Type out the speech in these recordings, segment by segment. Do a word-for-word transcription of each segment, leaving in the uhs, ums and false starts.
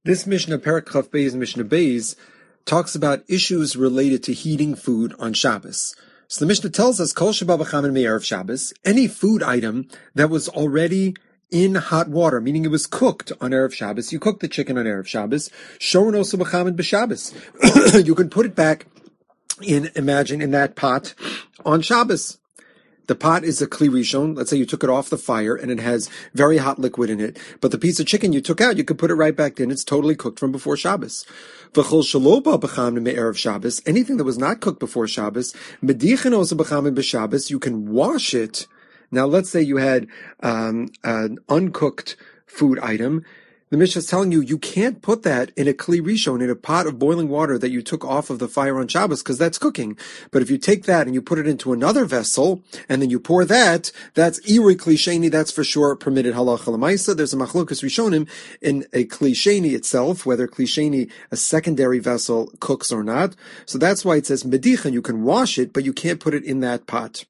This Mishnah, Perek Chaf Beis, Mishnah Beis, talks about issues related to heating food on Shabbos. So the Mishnah tells us, Kol sheba b'chamin me'erev Shabbos, any food item that was already in hot water, meaning it was cooked on Erev Shabbos, you cooked the chicken on Erev Shabbos, shoron osu b'chamin b'Shabbos. You can put it back in, imagine, in that pot on Shabbos. The pot is a kli rishon. Let's say you took it off the fire and it has very hot liquid in it. But the piece of chicken you took out, you could put it right back in. It's totally cooked from before Shabbos. V'chol shelo ba b'chamin me'erev Shabbos. Anything that was not cooked before Shabbos, medichin osa b'chamin b'Shabbos. You can wash it. Now, let's say you had um, an uncooked food item. The Mishnah is telling you, you can't put that in a kli rishon, in a pot of boiling water that you took off of the fire on Shabbos, because that's cooking. But if you take that and you put it into another vessel, and then you pour that, that's irui kli sheni, that's for sure permitted halacha l'maisa. There's a machlokas rishonim in a kli sheni itself, whether kli sheni, a secondary vessel, cooks or not. So that's why it says medichan, you can wash it, but you can't put it in that pot.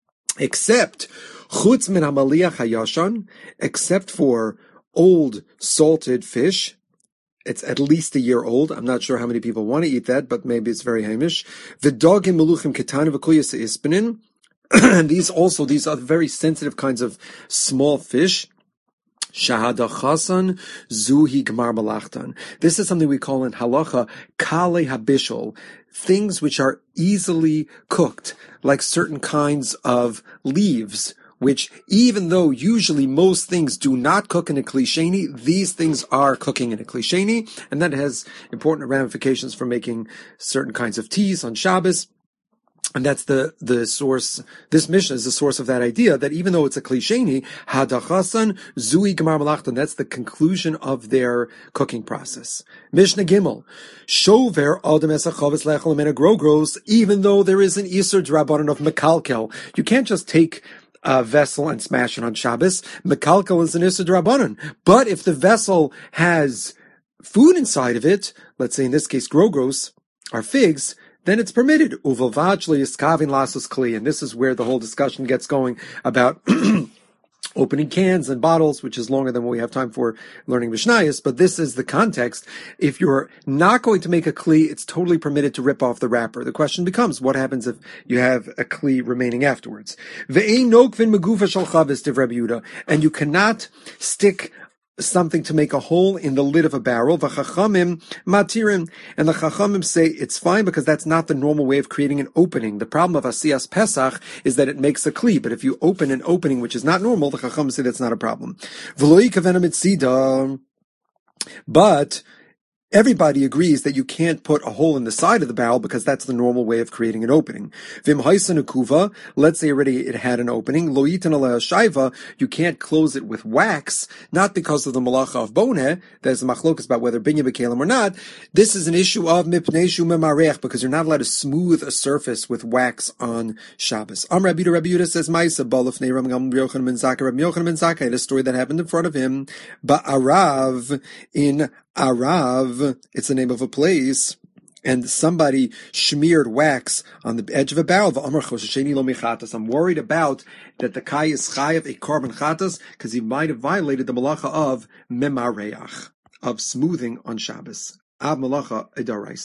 Except, chutz min hamaliach hayashan, except for old salted fish. It's at least a year old. I'm not sure how many people want to eat that, but maybe it's very hamish. V'dogim meluchim ketana v'kuyas ispinin. And these also, these are very sensitive kinds of small fish. Shahada chasan zuhi gmar malachtan. This is something we call in halacha kale habishol, things which are easily cooked, like certain kinds of leaves, which even though usually most things do not cook in a kli sheni, these things are cooking in a kli sheni, and that has important ramifications for making certain kinds of teas on Shabbos. And that's the, the source, this Mishnah is the source of that idea, that even though it's a kli sheni, hadachasan zui gemar malachtan, that's the conclusion of their cooking process. Mishnah Gimel, shover adam esachavis lechel amena grogros, even though there is an isur drabanan of mekalkel, you can't just take a vessel and smash it on Shabbos. Mekalkel is an isur drabanan. But if the vessel has food inside of it, let's say in this case grogros, or figs, then it's permitted. Uvalvachli iskavin lasos kli, and this is where the whole discussion gets going about opening cans and bottles, which is longer than what we have time for learning Mishnayos, but this is the context. If you're not going to make a kli, it's totally permitted to rip off the wrapper. The question becomes, what happens if you have a kli remaining afterwards? Ve'ein nokvin megufa shel chavis div Rabbi Yehuda, and you cannot stick something to make a hole in the lid of a barrel. V'chachamim matirim, and the chachamim say it's fine because that's not the normal way of creating an opening. The problem of asiyas pesach is that it makes a kli, but if you open an opening which is not normal, the chachamim say that's not a problem. V'loi kavena mitzida, but everybody agrees that you can't put a hole in the side of the barrel because that's the normal way of creating an opening. Vim haisan ukuva, let's say already it had an opening. Loitan aleh shaiva, you can't close it with wax, not because of the malacha of boneh. There's a machlokas about whether binya b'kelim or not. This is an issue of mipnei shu memarech, because you're not allowed to smooth a surface with wax on Shabbos. Am Rabbi Yehuda, Rabbi Yehuda says, Ma'isa balafnei Rabbi Yochanan ben Zakkai, Rabbi Yochanan ben Zakkai, a story that happened in front of him, Ba'arav, in Arav, it's the name of a place, and somebody smeared wax on the edge of a barrel. I'm worried about that the kai is chayav a carbon chatas, because he might have violated the malacha of memareach, of smoothing on Shabbos. Ab malacha edarais.